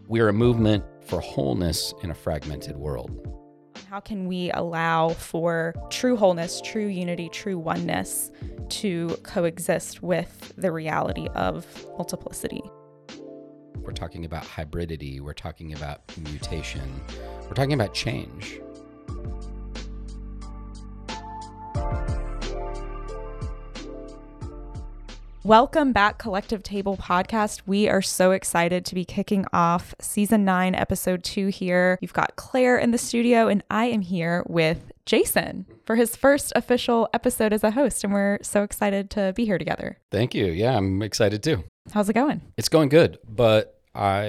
We're a movement for wholeness in a fragmented world. How can we allow for true wholeness, true unity, true oneness to coexist with the reality of multiplicity? We're talking about hybridity. We're talking about mutation. We're talking about change. Welcome back, Collective Table Podcast. We are so excited to be kicking off Season 9, Episode 2 here. You've got Claire in the studio, and I am here with Jason for his first official episode as a host, and we're so excited to be here together. Thank you. Yeah, I'm excited too. How's it going? It's going good, but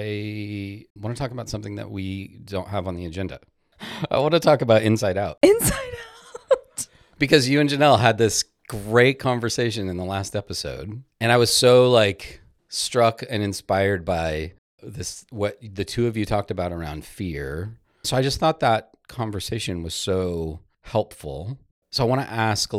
I want to talk about something that we don't have on the agenda. I want to talk about Inside Out. Inside Out! Because you and Janelle had this great conversation in the last episode, and I was so struck and inspired by this, what the two of you talked about around fear. So I just thought that conversation was so helpful. So I want to ask,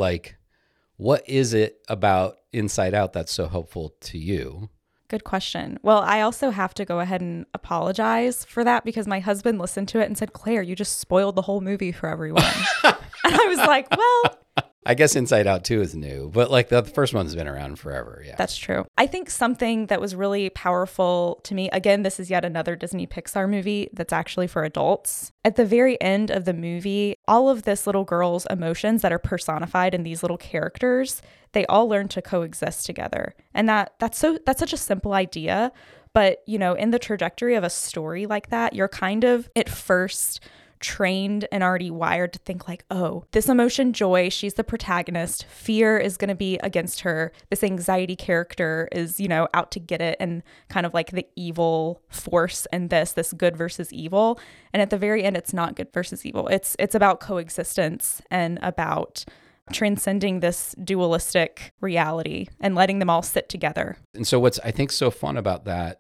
what is it about Inside Out that's so helpful to you? Good question. Well, I also have to go ahead and apologize for that because my husband listened to it and said, Claire, you just spoiled the whole movie for everyone. And I was like, well, I guess Inside Out 2 is new, but the first one's been around forever. Yeah, that's true. I think something that was really powerful to me, again, this is yet another Disney Pixar movie that's actually for adults. At the very end of the movie, all of this little girl's emotions that are personified in these little characters, they all learn to coexist together. And that's such a simple idea. But, in the trajectory of a story like that, you're kind of at first trained and already wired to think oh, this emotion, joy, she's the protagonist. Fear is going to be against her. This anxiety character is, out to get it and kind of the evil force in this good versus evil. And at the very end, it's not good versus evil. It's about coexistence and about transcending this dualistic reality and letting them all sit together. And so what's I think so fun about that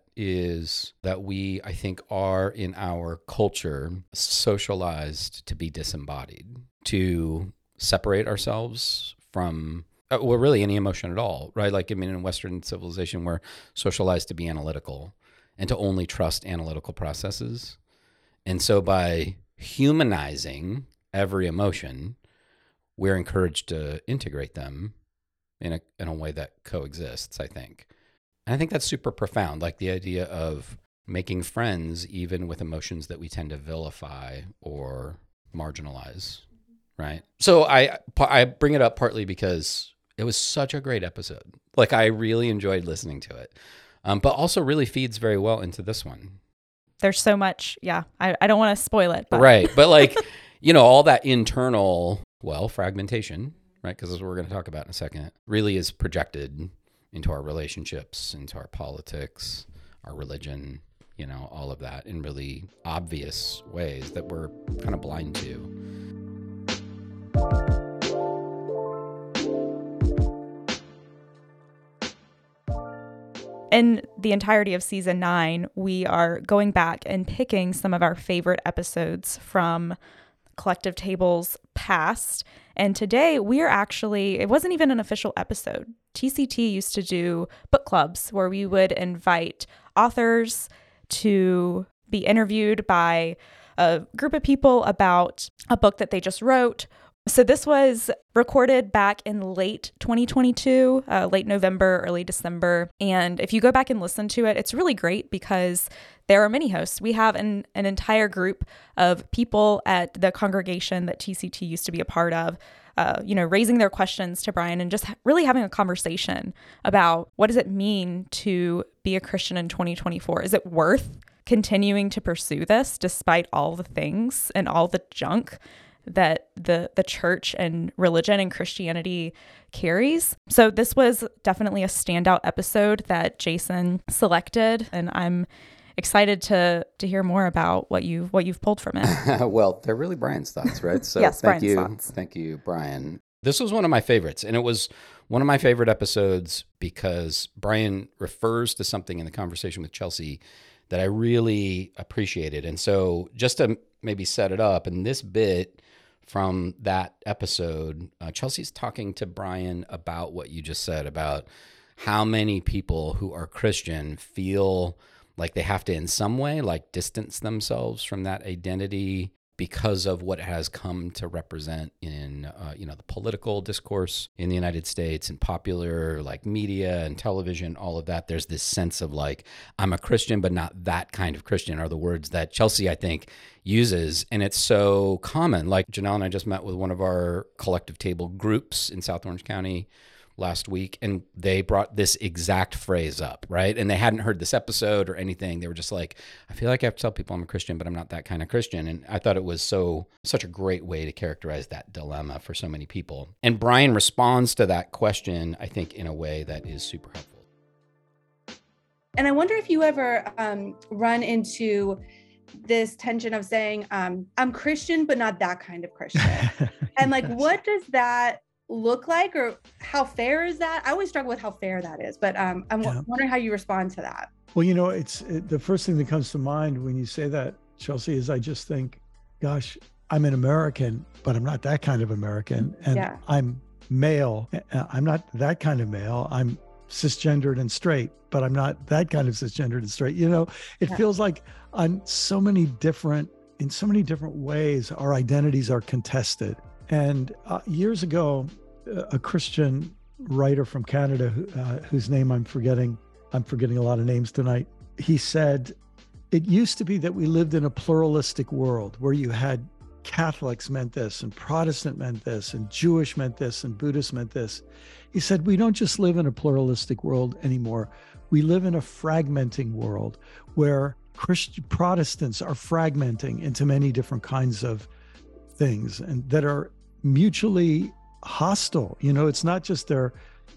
is that we, I think, are in our culture socialized to be disembodied, to separate ourselves from, really any emotion at all, right? In Western civilization, we're socialized to be analytical and to only trust analytical processes. And so by humanizing every emotion, we're encouraged to integrate them in a way that coexists, I think. And I think that's super profound, the idea of making friends even with emotions that we tend to vilify or marginalize, right? So I bring it up partly because it was such a great episode. I really enjoyed listening to it, but also really feeds very well into this one. There's so much, yeah. I don't want to spoil it. But. Right, but all that internal, fragmentation, right? Because that's what we're going to talk about in a second, really is projected into our relationships, into our politics, our religion, all of that in really obvious ways that we're kind of blind to. In the entirety of Season 9, we are going back and picking some of our favorite episodes from Collective Table's past. And today it wasn't even an official episode. TCT used to do book clubs where we would invite authors to be interviewed by a group of people about a book that they just wrote. So this was recorded back in late 2022, late November, early December. And if you go back and listen to it, it's really great because there are many hosts. We have an entire group of people at the congregation that TCT used to be a part of, raising their questions to Brian and just really having a conversation about what does it mean to be a Christian in 2024? Is it worth continuing to pursue this despite all the things and all the junk that the church and religion and Christianity carries? So this was definitely a standout episode that Jason selected, and I'm excited to hear more about what you've pulled from it. Well, they're really Brian's thoughts, right? So yes, thank Brian's you. thoughts. Thank you, Brian. This was one of my favorites, and it was one of my favorite episodes because Brian refers to something in the conversation with Chelsea that I really appreciated. And so just to maybe set it up, in this bit from that episode, Chelsea's talking to Brian about what you just said, about how many people who are Christian feel like they have to in some way like distance themselves from that identity because of what it has come to represent in the political discourse in the United States and popular like media and television, all of that. There's this sense of like, I'm a Christian, but not that kind of Christian, are the words that Chelsea, I think, uses. And it's so common. Like Janelle and I just met with one of our collective table groups in South Orange County last week, and they brought this exact phrase up, right? And they hadn't heard this episode or anything. They were just like, I feel like I have to tell people I'm a Christian, but I'm not that kind of Christian. And I thought it was such a great way to characterize that dilemma for so many people. And Brian responds to that question, I think, in a way that is super helpful. And I wonder if you ever run into this tension of saying, I'm Christian, but not that kind of Christian. And like, what does that look like, or how fair is that? I always struggle with how fair that is, but I'm wondering how you respond to that. Well, the first thing that comes to mind when you say that, Chelsea, is I just think, gosh, I'm an American, but I'm not that kind of American. And I'm male. I'm not that kind of male. I'm cisgendered and straight, but I'm not that kind of cisgendered and straight. It feels like in so many different ways, our identities are contested. And years ago, a Christian writer from Canada, whose name I'm forgetting a lot of names tonight, he said, it used to be that we lived in a pluralistic world where you had Catholics meant this, and Protestant meant this, and Jewish meant this, and Buddhist meant this. He said, we don't just live in a pluralistic world anymore. We live in a fragmenting world where Protestants are fragmenting into many different kinds of things, and that are mutually hostile. It's not just they're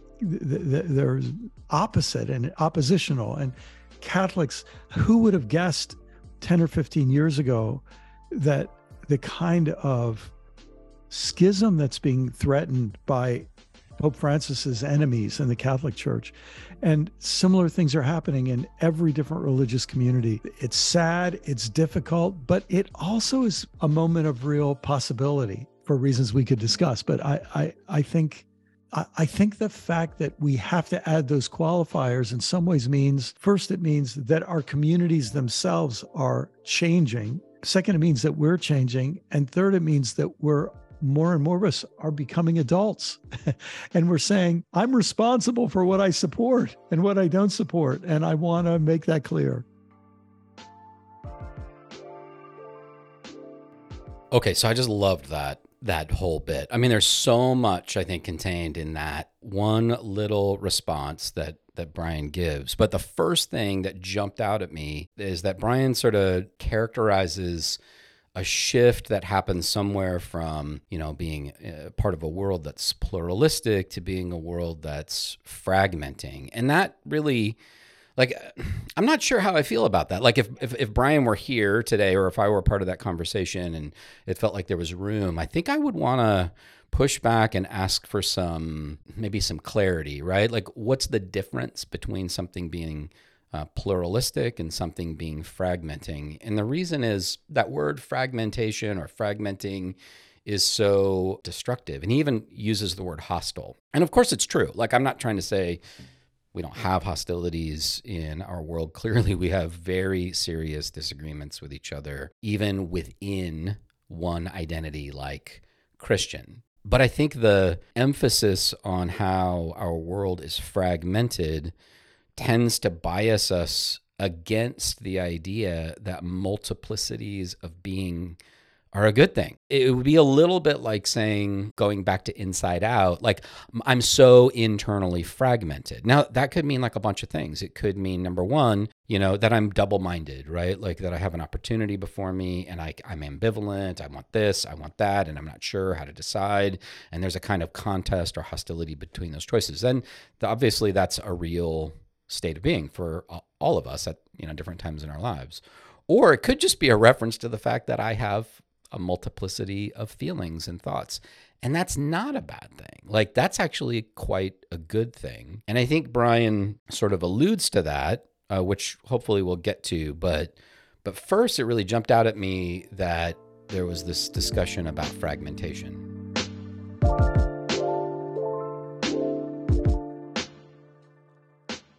opposite and oppositional. And Catholics, who would have guessed 10 or 15 years ago that the kind of schism that's being threatened by Pope Francis's enemies in the Catholic Church, and similar things are happening in every different religious community. It's sad, it's difficult, but it also is a moment of real possibility for reasons we could discuss. But I think the fact that we have to add those qualifiers in some ways means, first, it means that our communities themselves are changing. Second, it means that we're changing. And third, it means that more and more of us are becoming adults. And we're saying, I'm responsible for what I support and what I don't support. And I want to make that clear. Okay, so I just loved that whole bit. I mean, there's so much, I think, contained in that one little response that Brian gives. But the first thing that jumped out at me is that Brian sort of characterizes a shift that happens somewhere from, being part of a world that's pluralistic to being a world that's fragmenting. And that really, like, I'm not sure how I feel about that. Like if Brian were here today, or if I were part of that conversation and it felt like there was room, I think I would want to push back and ask for maybe some clarity, right? Like, what's the difference between something being pluralistic and something being fragmenting? And the reason is that word fragmentation or fragmenting is so destructive. And he even uses the word hostile. And of course it's true. Like, I'm not trying to say we don't have hostilities in our world. Clearly we have very serious disagreements with each other, even within one identity like Christian. But I think the emphasis on how our world is fragmented tends to bias us against the idea that multiplicities of being are a good thing. It would be a little bit like saying, going back to Inside Out, like, I'm so internally fragmented. Now, that could mean like a bunch of things. It could mean, number one, that I'm double-minded, right? Like that I have an opportunity before me and I'm ambivalent. I want this, I want that, and I'm not sure how to decide. And there's a kind of contest or hostility between those choices. Then obviously that's a real state of being for all of us at different times in our lives. Or it could just be a reference to the fact that I have a multiplicity of feelings and thoughts. And that's not a bad thing. Like, that's actually quite a good thing. And I think Brian sort of alludes to that, which hopefully we'll get to. But first, it really jumped out at me that there was this discussion about fragmentation.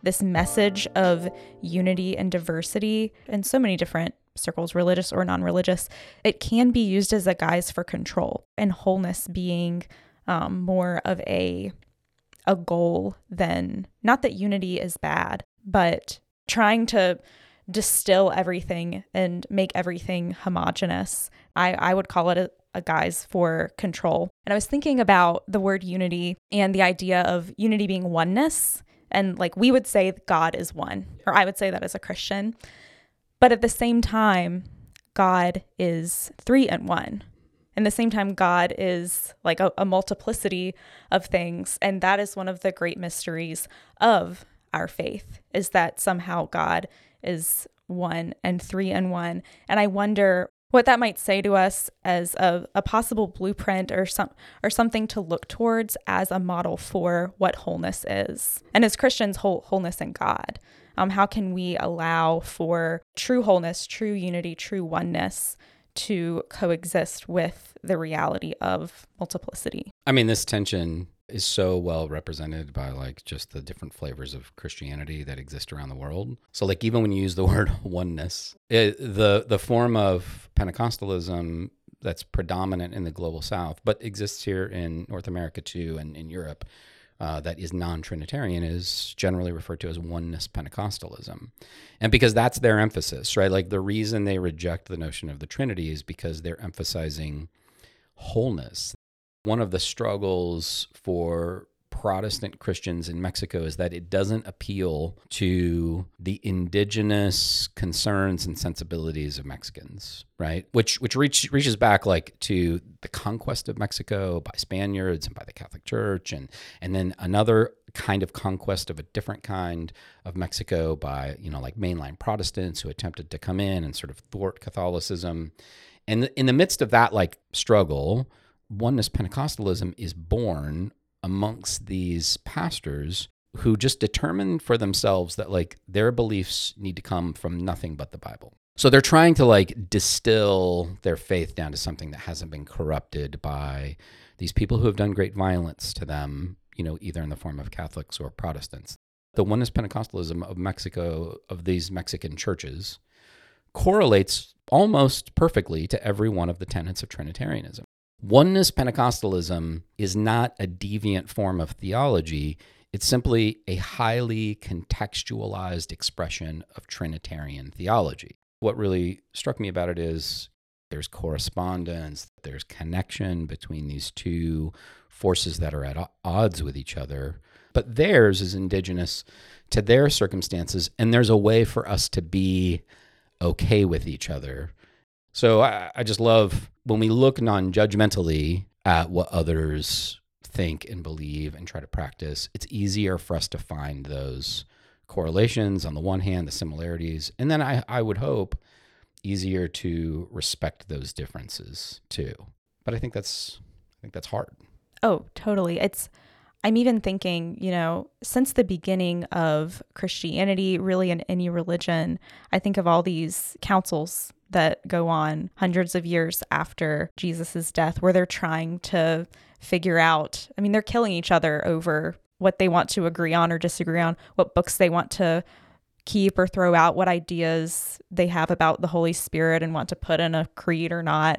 this message of unity and diversity in so many different circles, religious or non-religious, it can be used as a guise for control, and wholeness being more of a goal than, not that unity is bad, but trying to distill everything and make everything homogenous. I would call it a guise for control. And I was thinking about the word unity and the idea of unity being oneness. And like we would say God is one, or I would say that as a Christian. But at the same time, God is 3 in 1. And the same time, God is like a multiplicity of things. And that is one of the great mysteries of our faith, is that somehow God is 1 and 3 in 1. And I wonder what that might say to us as a possible blueprint or something to look towards as a model for what wholeness is. And as Christians, wholeness in God. How can we allow for true wholeness, true unity, true oneness to coexist with the reality of multiplicity? I mean, this tension is so well represented by like just the different flavors of Christianity that exist around the world. So like even when you use the word oneness, the form of Pentecostalism that's predominant in the global South, but exists here in North America too, and in Europe, that is non-Trinitarian, is generally referred to as oneness Pentecostalism. And because that's their emphasis, right? Like the reason they reject the notion of the Trinity is because they're emphasizing wholeness. One of the struggles for Protestant Christians in Mexico is that it doesn't appeal to the indigenous concerns and sensibilities of Mexicans, right? Which reaches back like to the conquest of Mexico by Spaniards and by the Catholic Church, and then another kind of conquest of a different kind of Mexico by, like mainline Protestants who attempted to come in and sort of thwart Catholicism. And in the midst of that like struggle, oneness Pentecostalism is born amongst these pastors who just determine for themselves that like their beliefs need to come from nothing but the Bible. So they're trying to like distill their faith down to something that hasn't been corrupted by these people who have done great violence to them, either in the form of Catholics or Protestants. The oneness Pentecostalism of Mexico, of these Mexican churches, correlates almost perfectly to every one of the tenets of Trinitarianism. Oneness Pentecostalism is not a deviant form of theology. It's simply a highly contextualized expression of Trinitarian theology. What really struck me about it is there's correspondence, there's connection between these two forces that are at odds with each other, but theirs is indigenous to their circumstances, and there's a way for us to be okay with each other. So I just love when we look non-judgmentally at what others think and believe and try to practice, it's easier for us to find those correlations on the one hand, the similarities, and then I would hope easier to respect those differences too. But I think that's hard. Oh, totally. I'm even thinking, since the beginning of Christianity, really in any religion, I think of all these councils that go on hundreds of years after Jesus's death, where they're trying to figure out, they're killing each other over what they want to agree on or disagree on, what books they want to keep or throw out, what ideas they have about the Holy Spirit and want to put in a creed or not.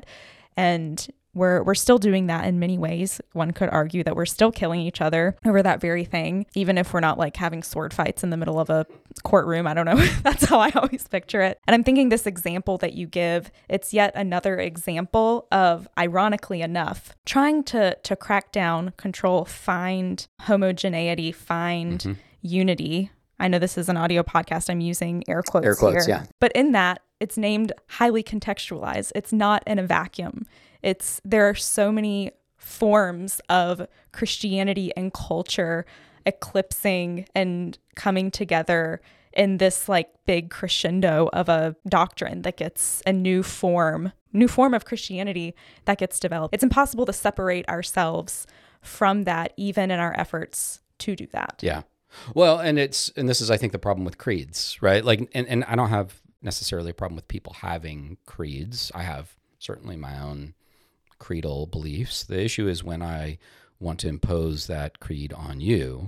And we're still doing that in many ways. One could argue that we're still killing each other over that very thing, even if we're not like having sword fights in the middle of a courtroom. I don't know. That's how I always picture it. And I'm thinking this example that you give, it's yet another example of, ironically enough, trying to crack down, control, find homogeneity, find unity. I know this is an audio podcast. I'm using air quotes here. Yeah. But in that, it's named highly contextualized. It's not in a vacuum. There are so many forms of Christianity and culture eclipsing and coming together in this like big crescendo of a doctrine that gets a new form of Christianity that gets developed. It's impossible to separate ourselves from that, even in our efforts to do that. Yeah. Well, and this is, I think, the problem with creeds, right? Like, and I don't have necessarily a problem with people having creeds. I have certainly my own creedal beliefs. The issue is when I want to impose that creed on you.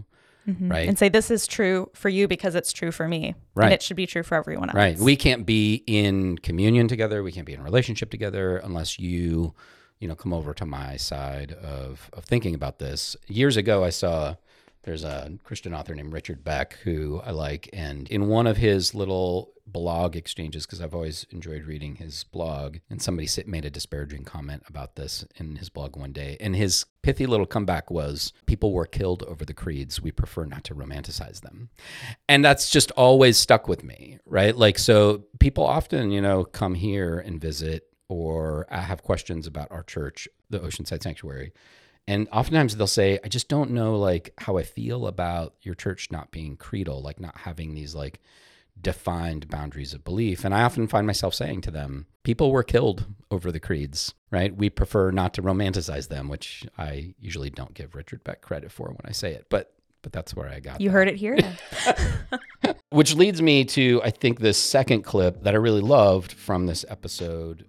right? And say, this is true for you because it's true for me. Right. And it should be true for everyone else. Right. We can't be in communion together. We can't be in a relationship together unless you come over to my side of thinking about this. Years ago, I saw there's a Christian author named Richard Beck who I like. And in one of his little blog exchanges, because I've always enjoyed reading his blog, and somebody made a disparaging comment about this in his blog one day. And his pithy little comeback was, people were killed over the creeds. We prefer not to romanticize them. And that's just always stuck with me, right? Like, so people often, come here and visit or have questions about our church, the Oceanside Sanctuary. And oftentimes they'll say, I just don't know like how I feel about your church not being creedal, like not having these like defined boundaries of belief. And I often find myself saying to them, people were killed over the creeds, right? We prefer not to romanticize them, which I usually don't give Richard Beck credit for when I say it, but that's where I got You that. heard it here. Which leads me to, I think, this second clip that I really loved from this episode.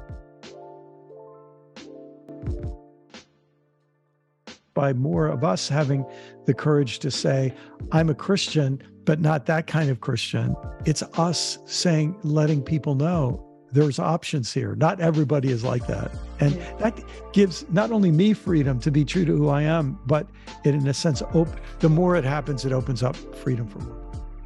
By more of us having the courage to say, I'm a Christian, but not that kind of Christian. It's us saying, letting people know there's options here. Not everybody is like that. And that gives not only me freedom to be true to who I am, but it, in a sense, the more it happens, it opens up freedom for more.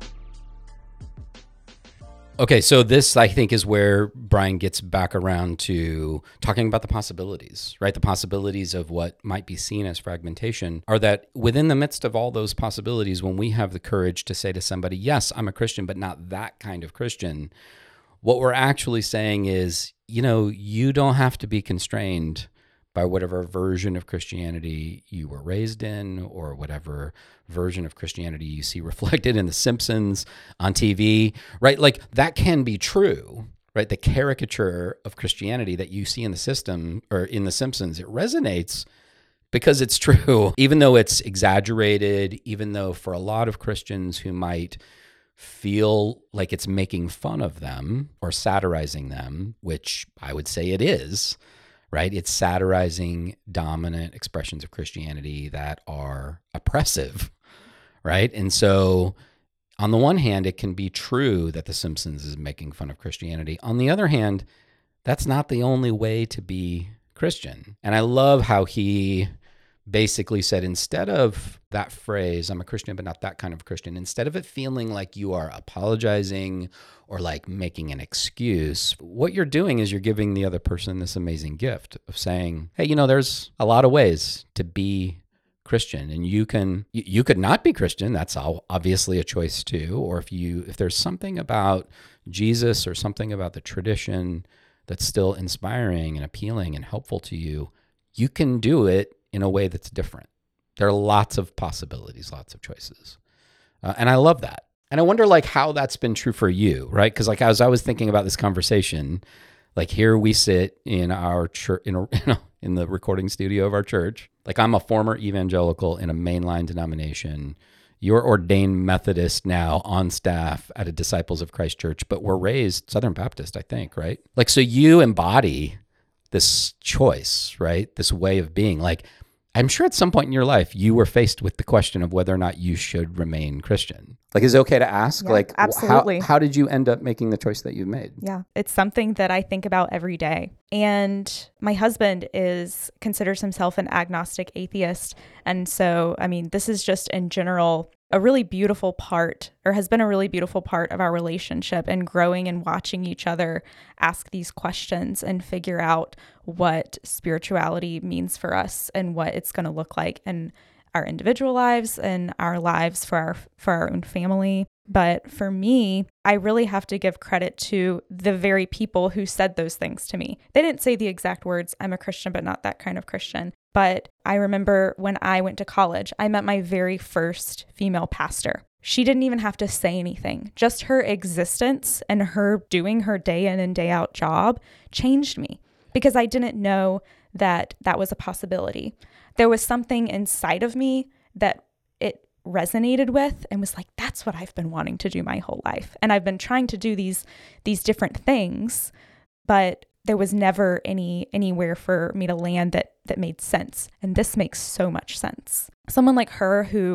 Okay, so this, I think, is where Brian gets back around to talking about the possibilities, right? The possibilities of what might be seen as fragmentation are that within the midst of all those possibilities, when we have the courage to say to somebody, yes, I'm a Christian, but not that kind of Christian, what we're actually saying is, you don't have to be constrained by whatever version of Christianity you were raised in or whatever version of Christianity you see reflected in The Simpsons on TV, right? Like that can be true, right? The caricature of Christianity that you see in the system or in The Simpsons, it resonates because it's true, even though it's exaggerated, even though for a lot of Christians who might feel like it's making fun of them or satirizing them, which I would say it is, right? It's satirizing dominant expressions of Christianity that are oppressive, right? And so on the one hand, it can be true that The Simpsons is making fun of Christianity. On the other hand, that's not the only way to be Christian. And I love how he basically said, instead of that phrase, I'm a Christian, but not that kind of Christian, instead of it feeling like you are apologizing or like making an excuse, what you're doing is you're giving the other person this amazing gift of saying, hey, there's a lot of ways to be Christian, and you could not be Christian. That's obviously a choice too. Or if there's something about Jesus or something about the tradition that's still inspiring and appealing and helpful to you, you can do it in a way that's different. There are lots of possibilities, lots of choices. And I love that. And I wonder how that's been true for you, right? Because as I was thinking about this conversation, here we sit in our church, in the recording studio of our church. I'm a former evangelical in a mainline denomination. You're ordained Methodist now on staff at a Disciples of Christ church, but we're raised Southern Baptist, I think, right? So you embody this choice, right? This way of being. I'm sure at some point in your life, you were faced with the question of whether or not you should remain Christian. Is it okay to ask? Yeah, absolutely. How did you end up making the choice that you made? Yeah, it's something that I think about every day. And my husband considers himself an agnostic atheist. And so, this is just in general a really beautiful part, or has been a really beautiful part of our relationship, and growing and watching each other ask these questions and figure out what spirituality means for us and what it's going to look like in our individual lives and our lives for our own family. But for me, I really have to give credit to the very people who said those things to me. They didn't say the exact words, I'm a Christian, but not that kind of Christian. But I remember when I went to college, I met my very first female pastor. She didn't even have to say anything. Just her existence and her doing her day in and day out job changed me, because I didn't know that was a possibility. There was something inside of me that it resonated with and was like, that's what I've been wanting to do my whole life. And I've been trying to do these different things, but there was never anywhere for me to land that made sense. And this makes so much sense. Someone like her who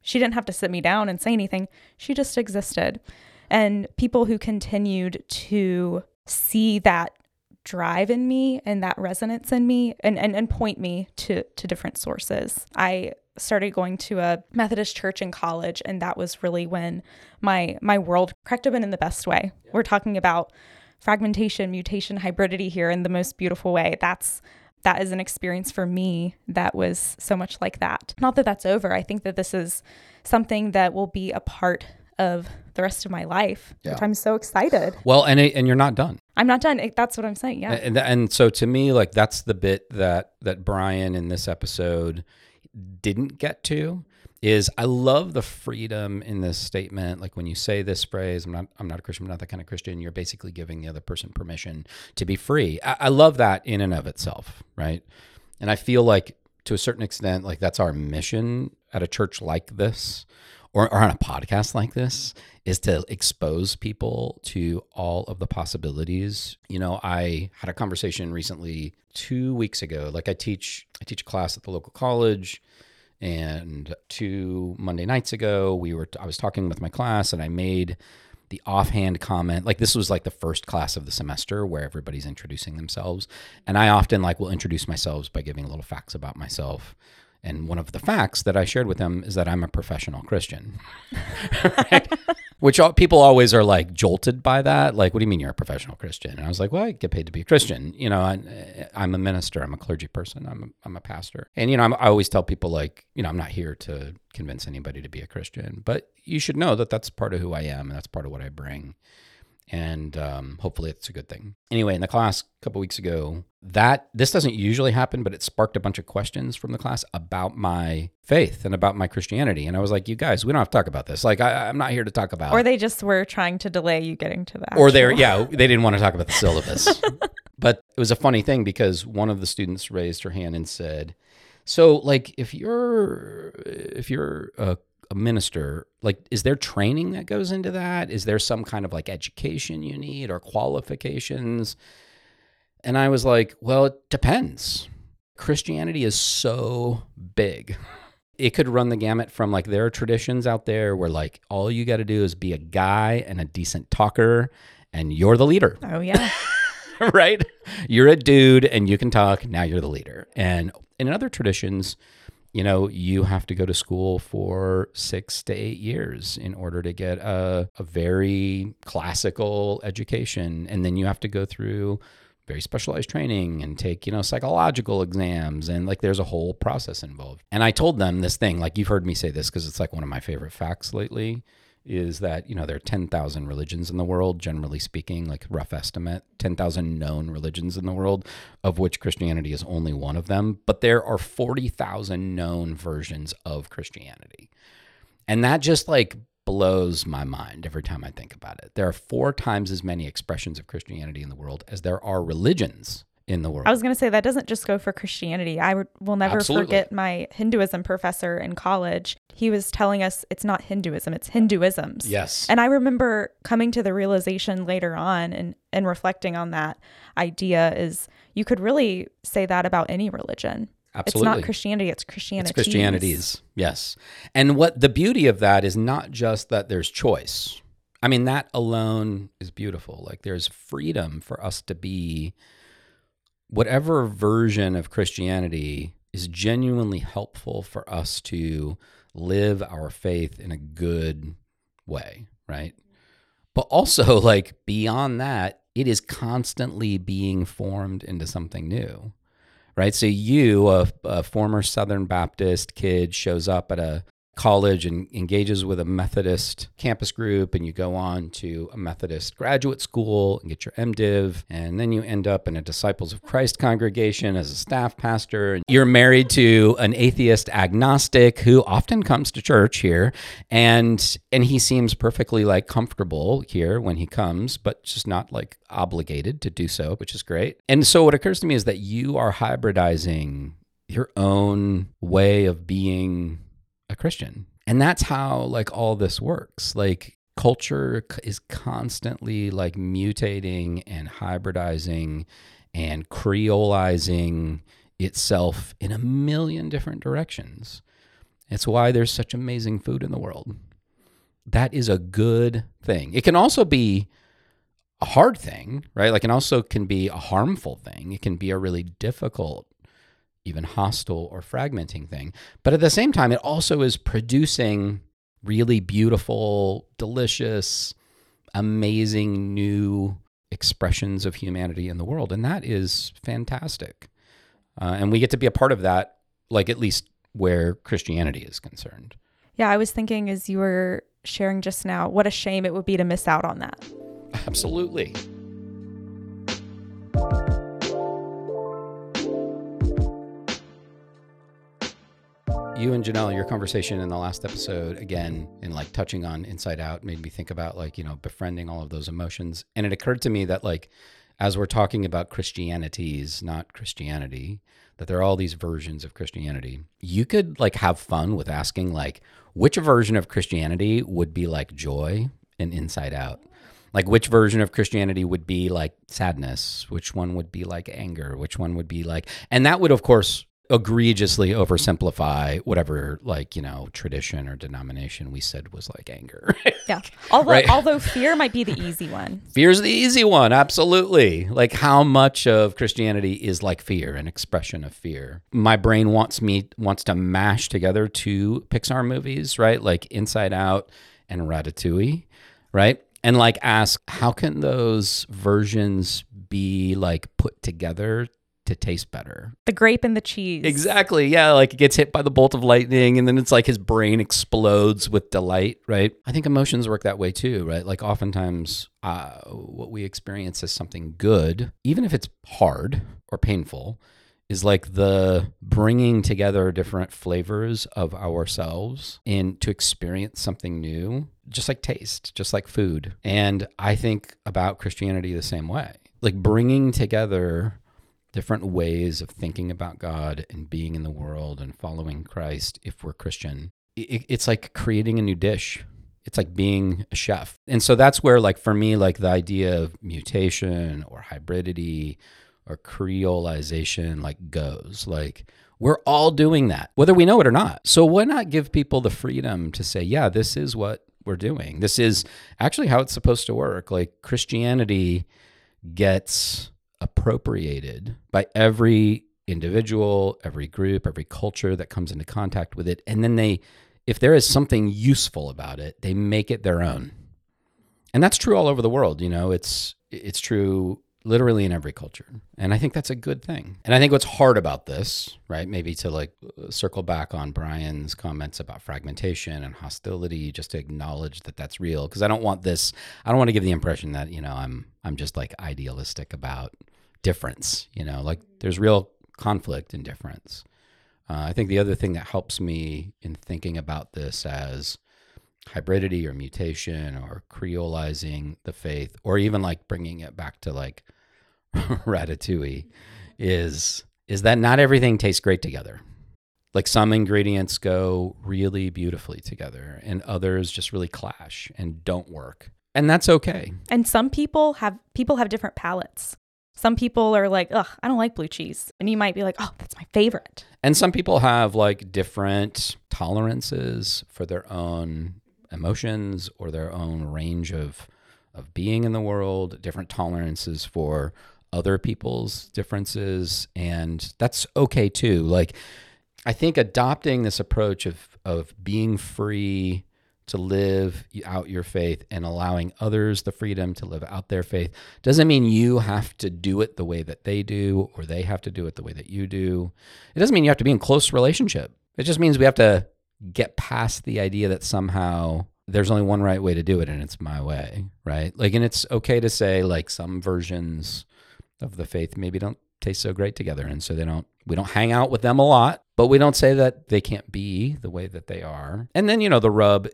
She didn't have to sit me down and say anything. She just existed. And people who continued to see that drive in me and that resonance in me and point me to different sources. I started going to a Methodist church in college, and that was really when my world cracked open in the best way. Yeah. We're talking about fragmentation, mutation, hybridity here in the most beautiful way. That is an experience for me that was so much like that. Not that that's over. I think that this is something that will be a part of the rest of my life, which I'm so excited. Well, and you're not done. I'm not done. That's what I'm saying. Yeah. And so to me, like, that's the bit that Brian in this episode didn't get to, is I love the freedom in this statement. Like, when you say this phrase, I'm not a Christian, I'm not that kind of Christian, you're basically giving the other person permission to be free. I love that in and of itself, right? And I feel like, to a certain extent, like, that's our mission at a church like this, or on a podcast like this, is to expose people to all of the possibilities. You know, I had a conversation recently 2 weeks ago. Like, I teach a class at the local college, and 2 Monday nights ago, I was talking with my class, and I made the offhand comment, like, this was like the first class of the semester where everybody's introducing themselves. And I often will introduce myself by giving little facts about myself. And one of the facts that I shared with them is that I'm a professional Christian, right? Which people always are like jolted by that. Like, what do you mean you're a professional Christian? And I was like, well, I get paid to be a Christian. You know, I'm a minister. I'm a clergy person. I'm a pastor. And, you know, I always tell people, like, you know, I'm not here to convince anybody to be a Christian, but you should know that that's part of who I am, and that's part of what I bring. And hopefully it's a good thing. Anyway, in the class a couple weeks ago, this doesn't usually happen, but it sparked a bunch of questions from the class about my faith and about my Christianity. And I was like, you guys, we don't have to talk about this. Like, I'm not here to talk about. Or they just were trying to delay you getting to that. Or they didn't want to talk about the syllabus. But it was a funny thing, because one of the students raised her hand and said, so, like, if you're a minister, like, is there training that goes into that? Is there some kind of like education you need or qualifications? And I was like, well, it depends. Christianity is so big. It could run the gamut from, like, there are traditions out there where, like, all you got to do is be a guy and a decent talker, and you're the leader. Oh, yeah. Right? You're a dude and you can talk. Now you're the leader. And in other traditions, you know, you have to go to school for 6 to 8 years in order to get a very classical education. And then you have to go through very specialized training and take, you know, psychological exams. And, like, there's a whole process involved. And I told them this thing, like, you've heard me say this because it's like one of my favorite facts lately, is that, you know, there are 10,000 religions in the world, generally speaking, like, rough estimate, 10,000 known religions in the world, of which Christianity is only one of them. But there are 40,000 known versions of Christianity. And that just, like, blows my mind every time I think about it. There are 4 times as many expressions of Christianity in the world as there are religions in the world. I was going to say, that doesn't just go for Christianity. I will never forget my Hinduism professor in college. He was telling us it's not Hinduism, it's Hinduisms. Yes. And I remember coming to the realization later on and reflecting on that idea is you could really say that about any religion. Absolutely. It's not Christianity, it's Christianity. It's Christianities, yes. And what the beauty of that is not just that there's choice. I mean, that alone is beautiful. Like, there's freedom for us to be whatever version of Christianity is genuinely helpful for us to live our faith in a good way, right? But also, like, beyond that, it is constantly being formed into something new, right? So you, a former Southern Baptist kid, shows up at a college and engages with a Methodist campus group, and you go on to a Methodist graduate school and get your MDiv, and then you end up in a Disciples of Christ congregation as a staff pastor. And you're married to an atheist agnostic who often comes to church here, and he seems perfectly, like, comfortable here when he comes, but just not, like, obligated to do so, which is great. And so what occurs to me is that you are hybridizing your own way of being a Christian. And that's how, like, all this works. Like, culture is constantly, like, mutating and hybridizing and creolizing itself in a million different directions. It's why there's such amazing food in the world. That is a good thing. It can also be a hard thing, right? Like it also can be a harmful thing. It can be a really difficult, even hostile or fragmenting thing. But at the same time, it also is producing really beautiful, delicious, amazing new expressions of humanity in the world. And that is fantastic. And we get to be a part of that, like at least where Christianity is concerned. Yeah, I was thinking as you were sharing just now, what a shame it would be to miss out on that. Absolutely. You and Janelle, your conversation in the last episode, again, in like touching on Inside Out, made me think about like, befriending all of those emotions. And it occurred to me that like, as we're talking about Christianities, not Christianity, that there are all these versions of Christianity. You could like have fun with asking like, which version of Christianity would be like joy and Inside Out? Like which version of Christianity would be like sadness? Which one would be like anger? Which one would be like, and that would of course egregiously oversimplify whatever like, tradition or denomination we said was like anger. Yeah. Although fear might be the easy one. Fear's the easy one. Absolutely. Like how much of Christianity is like fear, an expression of fear. My brain wants to mash together two Pixar movies, right? Like Inside Out and Ratatouille, right? And like ask, how can those versions be like put together to taste better? The grape and the cheese. Exactly. Yeah. Like it gets hit by the bolt of lightning and then it's like his brain explodes with delight, right? I think emotions work that way too, right? Like oftentimes what we experience as something good, even if it's hard or painful, is like the bringing together different flavors of ourselves and to experience something new, just like taste, just like food. And I think about Christianity the same way, like bringing together different ways of thinking about God and being in the world and following Christ if we're Christian. It's like creating a new dish. It's like being a chef. And so that's where like for me, like the idea of mutation or hybridity or creolization like goes. Like we're all doing that, whether we know it or not. So why not give people the freedom to say, yeah, this is what we're doing. This is actually how it's supposed to work. Like Christianity gets appropriated by every individual, every group, every culture that comes into contact with it. And then if there is something useful about it, they make it their own. And that's true all over the world. It's true literally in every culture. And I think that's a good thing. And I think what's hard about this, right, maybe to like circle back on Brian's comments about fragmentation and hostility, just to acknowledge that that's real. Because I don't want to give the impression that, I'm just like idealistic about difference, like there's real conflict in difference. I think the other thing that helps me in thinking about this as hybridity or mutation or creolizing the faith, or even like bringing it back to like Ratatouille, is that not everything tastes great together. Like some ingredients go really beautifully together and others just really clash and don't work. And that's okay. And some people have different palates. Some people are like, ugh, I don't like blue cheese. And you might be like, oh, that's my favorite. And some people have like different tolerances for their own emotions or their own range of being in the world, different tolerances for other people's differences. And that's okay too. Like, I think adopting this approach of being free to live out your faith and allowing others the freedom to live out their faith doesn't mean you have to do it the way that they do or they have to do it the way that you do. It doesn't mean you have to be in close relationship. It just means we have to get past the idea that somehow there's only one right way to do it and it's my way, right? Like, and it's okay to say like some versions of the faith maybe don't taste so great together, and so we don't hang out with them a lot, but we don't say that they can't be the way that they are. And then the rub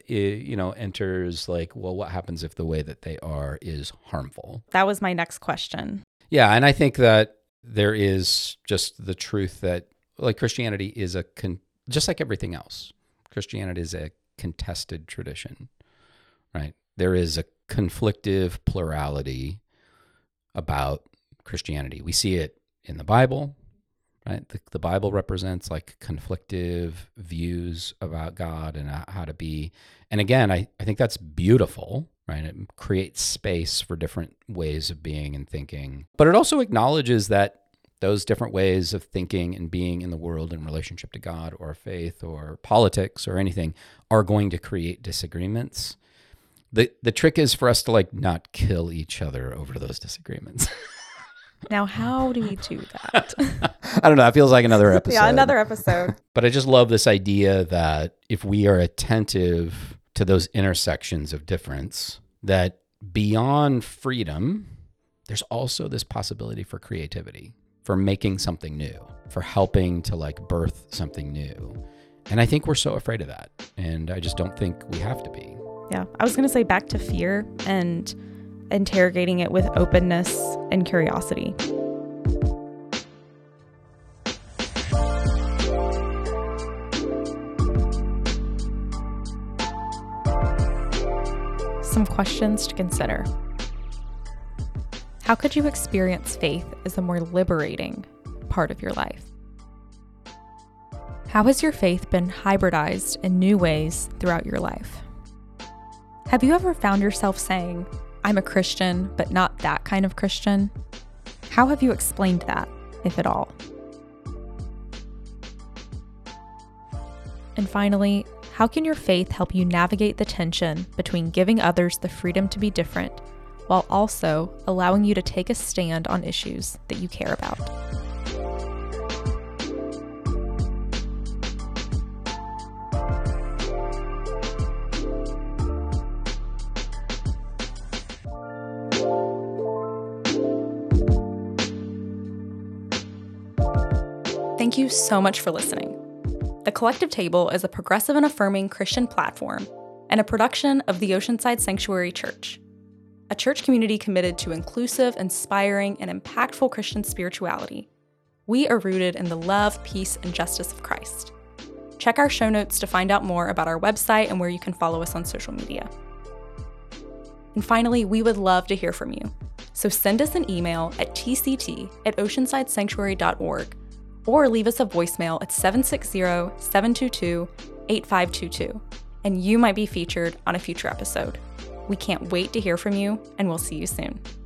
enters like, well, what happens if the way that they are is harmful? That was my next question. Yeah, and I think that there is just the truth that like Christianity is just like everything else. Christianity is a contested tradition, right? There is a conflictive plurality about Christianity. We see it in the Bible, right? The Bible represents like conflictive views about God and how to be. And again, I think that's beautiful, right? It creates space for different ways of being and thinking. But it also acknowledges that those different ways of thinking and being in the world in relationship to God or faith or politics or anything are going to create disagreements. The trick is for us to like not kill each other over those disagreements. Now, how do we do that? I don't know. It feels like another episode. Yeah, another episode. But I just love this idea that if we are attentive to those intersections of difference, that beyond freedom, there's also this possibility for creativity, for making something new, for helping to like birth something new. And I think we're so afraid of that. And I just don't think we have to be. Yeah. I was going to say back to fear and interrogating it with openness and curiosity. Some questions to consider. How could you experience faith as a more liberating part of your life? How has your faith been hybridized in new ways throughout your life? Have you ever found yourself saying, I'm a Christian, but not that kind of Christian? How have you explained that, if at all? And finally, how can your faith help you navigate the tension between giving others the freedom to be different, while also allowing you to take a stand on issues that you care about? Thank you so much for listening. The Collective Table is a progressive and affirming Christian platform and a production of the Oceanside Sanctuary Church, a church community committed to inclusive, inspiring, and impactful Christian spirituality. We are rooted in the love, peace, and justice of Christ. Check our show notes to find out more about our website and where you can follow us on social media. And finally, we would love to hear from you. So send us an email at tct@oceansidesanctuary.org or leave us a voicemail at 760-722-8522, and you might be featured on a future episode. We can't wait to hear from you, and we'll see you soon.